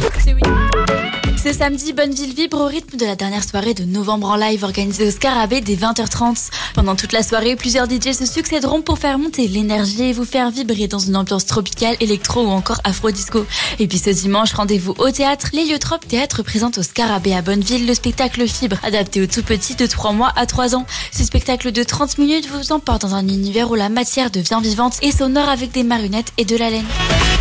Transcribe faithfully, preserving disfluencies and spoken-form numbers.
C'est oui. Ce samedi, Bonneville vibre au rythme de la dernière soirée de novembre en live organisée au Scarabée dès vingt heures trente. Pendant toute la soirée, plusieurs D J se succéderont pour faire monter l'énergie et vous faire vibrer dans une ambiance tropicale, électro ou encore afro-disco. Et puis ce dimanche, rendez-vous au théâtre. L'Héliotrope Théâtre présente au Scarabée à Bonneville le spectacle Fibre, adapté aux tout petits de trois mois à trois ans. Ce spectacle de trente minutes vous emporte dans un univers où la matière devient vivante et sonore avec des marionnettes et de la laine.